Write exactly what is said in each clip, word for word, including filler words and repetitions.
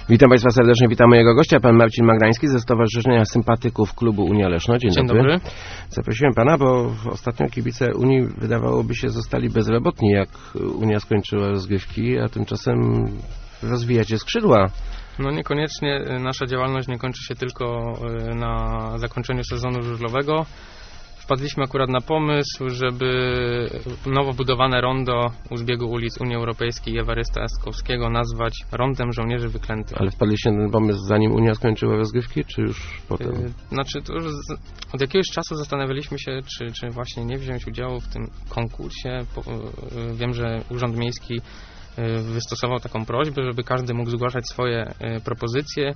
Witam Państwa serdecznie, witam mojego gościa, pan Marcin Magrański ze Stowarzyszenia Sympatyków Klubu Unia Leszno. Dzień, Dzień dobry. dobry. Zaprosiłem pana, bo ostatnio kibice Unii wydawałoby się zostali bezrobotni, jak Unia skończyła rozgrywki, a tymczasem rozwijacie skrzydła. No niekoniecznie nasza działalność nie kończy się tylko na zakończeniu sezonu żużlowego. Wpadliśmy akurat na pomysł, żeby nowo budowane rondo u zbiegu ulic Unii Europejskiej i Ewarysta Jaskowskiego nazwać Rondem Żołnierzy Wyklętych. Ale wpadliście na ten pomysł zanim Unia skończyła rozgrywki, czy już potem? Yy, znaczy, to już z, od jakiegoś czasu zastanawialiśmy się, czy, czy właśnie nie wziąć udziału w tym konkursie. Po, yy, wiem, że Urząd Miejski yy, wystosował taką prośbę, żeby każdy mógł zgłaszać swoje yy, propozycje.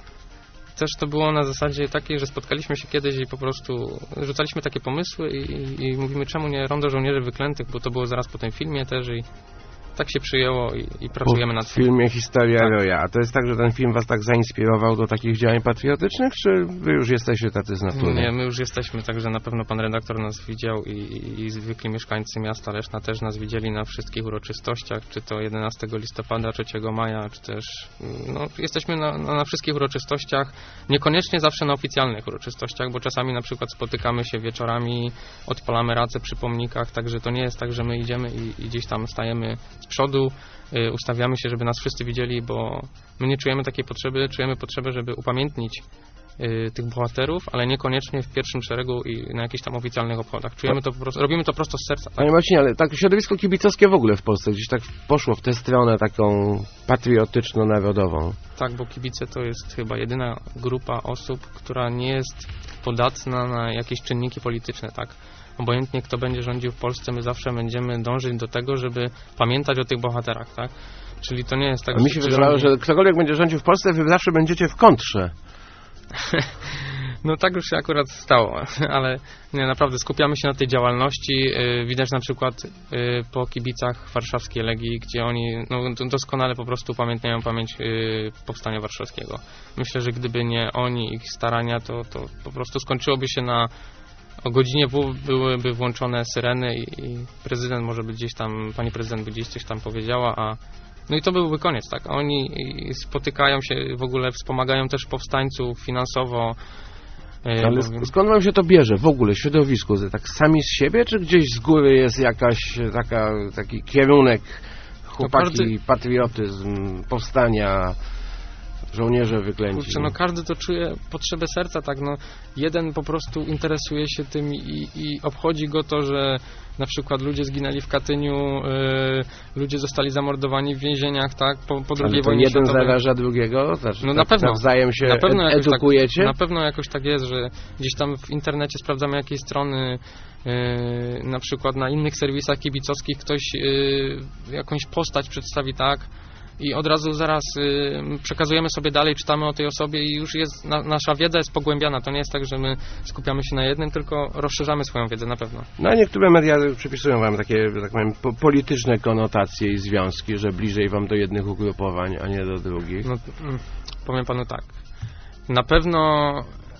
Też to było na zasadzie takiej, że spotkaliśmy się kiedyś i po prostu rzucaliśmy takie pomysły i, i, i mówimy, czemu nie Rondo Żołnierzy Wyklętych, bo to było zaraz po tym filmie też i tak się przyjęło i, i pracujemy nad tym. W filmie Historia Tak. Roya. A to jest tak, że ten film was tak zainspirował do takich działań patriotycznych, czy wy już jesteście tacy z natury? Nie, my już jesteśmy, także na pewno pan redaktor nas widział i, i, i zwykli mieszkańcy miasta Leszna też nas widzieli na wszystkich uroczystościach, czy to jedenastego listopada, trzeciego maja, czy też no, jesteśmy na, na, na wszystkich uroczystościach, niekoniecznie zawsze na oficjalnych uroczystościach, bo czasami na przykład spotykamy się wieczorami, odpalamy racę przy pomnikach, także to nie jest tak, że my idziemy i, i gdzieś tam stajemy z przodu, y, ustawiamy się, żeby nas wszyscy widzieli, bo my nie czujemy takiej potrzeby, czujemy potrzebę, żeby upamiętnić y, tych bohaterów, ale niekoniecznie w pierwszym szeregu i na jakichś tam oficjalnych obchodach. Czujemy to po prostu, robimy to prosto z serca. Tak? Panie Marcinie, ale tak środowisko kibicowskie w ogóle w Polsce gdzieś tak poszło w tę stronę taką patriotyczno-narodową. Tak, bo kibice to jest chyba jedyna grupa osób, która nie jest podatna na jakieś czynniki polityczne, tak? Obojętnie kto będzie rządził w Polsce, my zawsze będziemy dążyć do tego, żeby pamiętać o tych bohaterach, tak? Czyli to nie jest tak, A mi się wydawało, że ktokolwiek będzie rządził w Polsce, wy zawsze będziecie w kontrze. No tak już się akurat stało, ale nie, naprawdę skupiamy się na tej działalności. Widać na przykład po kibicach warszawskiej Legii, gdzie oni no, doskonale po prostu upamiętniają pamięć Powstania Warszawskiego. Myślę, że gdyby nie oni, ich starania, to, to po prostu skończyłoby się na o godzinie W byłyby włączone syreny i, i prezydent może by gdzieś tam, pani prezydent by gdzieś coś tam powiedziała, a no i to byłby koniec, tak? Oni spotykają się, w ogóle wspomagają też powstańców finansowo. Ale bo... skąd wam się to bierze w ogóle w środowisku? Tak sami z siebie, czy gdzieś z góry jest jakaś taka, taki kierunek chłopaki, no każdy... patriotyzm, powstania, żołnierze wyklęci? Kurczę, no każdy to czuje potrzebę serca, tak, no jeden po prostu interesuje się tym i, i obchodzi go to, że na przykład ludzie zginęli w Katyniu, yy, ludzie zostali zamordowani w więzieniach, tak, po, po drugiej wojnie jeden światowej. zaraża drugiego? Znaczy, no tak na pewno. Nawzajem się na pewno ed- edukujecie? Tak, na pewno jakoś tak jest, że gdzieś tam w internecie sprawdzamy jakieś strony, yy, na przykład na innych serwisach kibicowskich ktoś yy, jakąś postać przedstawi, tak, i od razu zaraz y, przekazujemy sobie dalej, czytamy o tej osobie i już jest, na, nasza wiedza jest pogłębiana. To nie jest tak, że my skupiamy się na jednym, tylko rozszerzamy swoją wiedzę na pewno. No a niektóre media przypisują wam takie, tak powiem, po, polityczne konotacje i związki, że bliżej wam do jednych ugrupowań, a nie do drugich. No, mm, powiem panu tak. Na pewno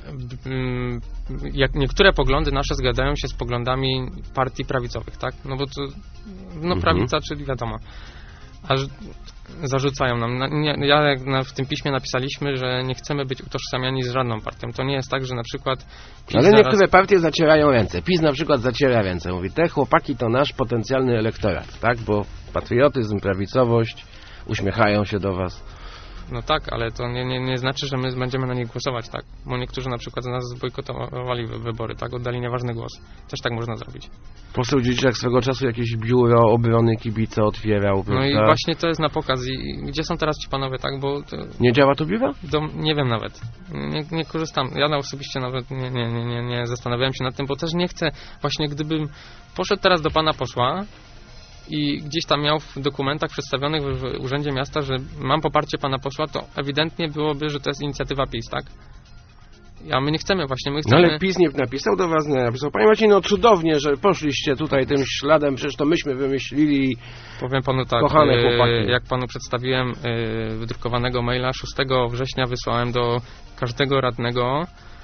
mm, jak niektóre poglądy nasze zgadzają się z poglądami partii prawicowych, tak? No bo to, no mhm. prawica, czyli wiadomo. Aż zarzucają nam. Nie, ja na, w tym piśmie napisaliśmy, że nie chcemy być utożsamiani z żadną partią. To nie jest tak, że na przykład... Ale zaraz... niektóre partie zacierają ręce. PiS na przykład zaciera ręce. Mówi, te chłopaki to nasz potencjalny elektorat, tak? Bo patriotyzm, prawicowość, uśmiechają się do was. No tak, ale to nie, nie, nie znaczy, że my będziemy na nich głosować, tak? Bo niektórzy na przykład z nas zbojkotowali wybory, tak? Oddali nieważny głos. Też tak można zrobić. Poseł Dziedziczak swego czasu jakieś biuro obrony kibica otwierał, prawda? No i właśnie to jest na pokaz. I gdzie są teraz ci panowie, tak? Bo to... Nie działa to biuro? Do, nie wiem nawet. Nie, nie korzystam. Ja osobiście nawet nie, nie, nie, nie, nie zastanawiałem się nad tym, bo też nie chcę, właśnie gdybym poszedł teraz do pana posła i gdzieś tam miał w dokumentach przedstawionych w, w Urzędzie Miasta, że mam poparcie pana posła, to ewidentnie byłoby, że to jest inicjatywa PiS, tak? A my nie chcemy właśnie, my chcemy... No ale PiS nie napisał do was, nie napisał. Panie Marcinie, no cudownie, że poszliście tutaj tym śladem, przecież to myśmy wymyślili. Powiem panu tak, kochane chłopaki. Jak panu przedstawiłem wydrukowanego maila, szóstego września wysłałem do każdego radnego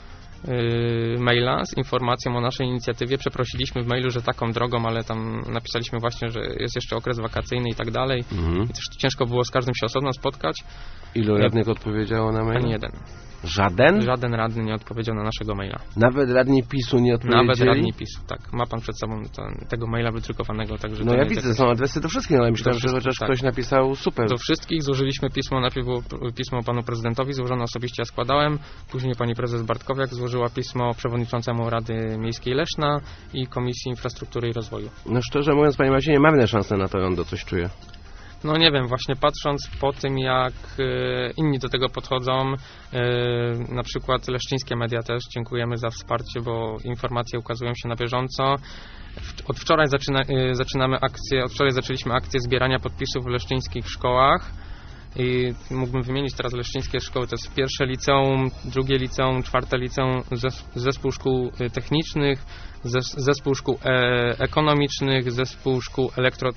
maila z informacją o naszej inicjatywie. Przeprosiliśmy w mailu, że taką drogą, ale tam napisaliśmy właśnie, że jest jeszcze okres wakacyjny i tak dalej. Mhm. I też ciężko było z każdym się osobno spotkać. Ilu radnych odpowiedziało na maila? Ani jeden. Żaden? Żaden radny nie odpowiedział na naszego maila. Nawet radni PiSu nie odpowiedzieli? Nawet radni PiSu, tak. Ma pan przed sobą ten, tego maila wydrukowanego, także... No ja widzę, jakoś... są adresy do wszystkich, ale myślałem, że chociaż tak. Ktoś napisał super. Do wszystkich złożyliśmy pismo, najpierw było pismo panu prezydentowi, złożone osobiście ja składałem, później pani prezes Bartkowiak złożyła pismo przewodniczącemu Rady Miejskiej Leszna i Komisji Infrastruktury i Rozwoju. No szczerze mówiąc, panie Marcinie, mamy szansę na to, rondo, coś czuję. No nie wiem, właśnie patrząc po tym, jak y, inni do tego podchodzą, y, na przykład leszczyńskie media też, dziękujemy za wsparcie, bo informacje ukazują się na bieżąco. W, od wczoraj zaczyna, y, zaczynamy akcję, od wczoraj zaczęliśmy akcję zbierania podpisów w leszczyńskich szkołach. I mógłbym wymienić teraz leszczyńskie szkoły, to jest pierwsze liceum, drugie liceum, czwarte liceum, zespół szkół technicznych, zespół szkół e ekonomicznych, zespół szkół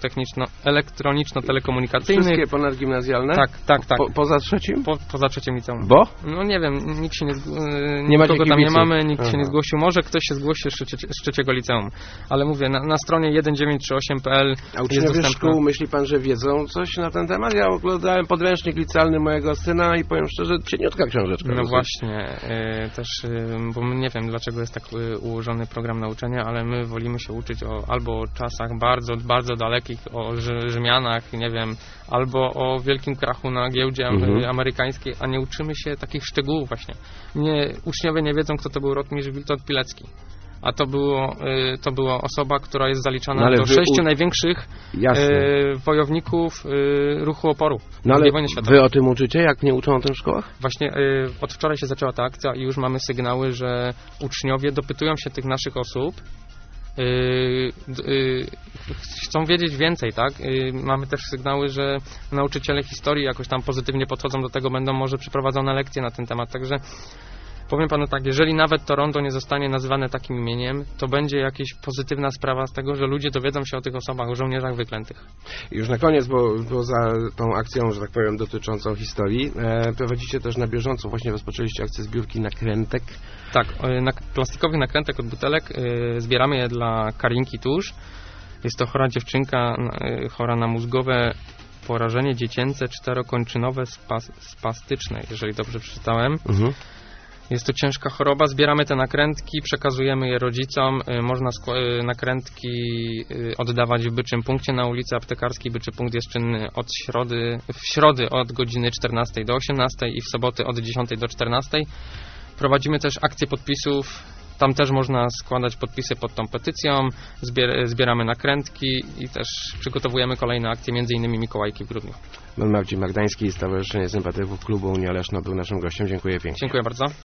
elektroniczno-telekomunikacyjnych. Wszystkie ponadgimnazjalne? Tak, tak, tak. Po, poza trzecim? Po, poza trzecim liceum. Bo? No nie wiem, nikt się nie, nie nikogo tam nie mamy, nikt Aha. się nie zgłosił. Może ktoś się zgłosi z, trzecie, z trzeciego liceum, ale mówię, na, na stronie jeden dziewięć trzy osiem kropka p l A uczniowie szkół, myśli pan, że wiedzą coś na ten temat? Ja oglądałem podręcznik licealny mojego syna i powiem szczerze, cieniutka książeczka. No dosyć. właśnie, y, też, y, bo my nie wiem, dlaczego jest tak y, ułożony program nauczania, ale my wolimy się uczyć o, albo o czasach bardzo, bardzo dalekich, o Rzy- Rzymianach, nie wiem, albo o wielkim krachu na giełdzie mhm. amerykańskiej, a nie uczymy się takich szczegółów właśnie. Nie, uczniowie nie wiedzą, kto to był rotmistrz Witold Pilecki. A to było, y, to była osoba, która jest zaliczana no do sześciu u... największych y, wojowników y, ruchu oporu. No ale wy o tym uczycie? Jak nie uczą o tym w szkołach? Właśnie y, od wczoraj się zaczęła ta akcja i już mamy sygnały, że uczniowie dopytują się tych naszych osób. Y, y, chcą wiedzieć więcej, tak? Y, mamy też sygnały, że nauczyciele historii jakoś tam pozytywnie podchodzą do tego, będą może przeprowadzone lekcje na ten temat, także powiem panu tak, jeżeli nawet to rondo nie zostanie nazywane takim imieniem, to będzie jakaś pozytywna sprawa z tego, że ludzie dowiedzą się o tych osobach, o żołnierzach wyklętych. Już na koniec, bo poza tą akcją, że tak powiem, dotyczącą historii, e, prowadzicie też na bieżąco, właśnie rozpoczęliście akcję zbiórki nakrętek. Tak, na plastikowych nakrętek od butelek y, zbieramy je dla Karinki Tusz. Jest to chora dziewczynka, y, chora na mózgowe porażenie dziecięce czterokończynowe spas, spastyczne, jeżeli dobrze przeczytałem. Mhm. Jest to ciężka choroba, zbieramy te nakrętki, przekazujemy je rodzicom, można nakrętki oddawać w Byczym Punkcie na ulicy Aptekarskiej. Byczy Punkt jest czynny od środy, w środy od godziny czternastej do osiemnastej i w soboty od dziesiątej do czternastej. Prowadzimy też akcję podpisów, tam też można składać podpisy pod tą petycją, zbier zbieramy nakrętki i też przygotowujemy kolejne akcje, między innymi Mikołajki w grudniu. Pan Marcin Magdański, Stowarzyszenie Sympatyków Klubu Unia Leszno był naszym gościem. Dziękuję pięknie. Dziękuję bardzo.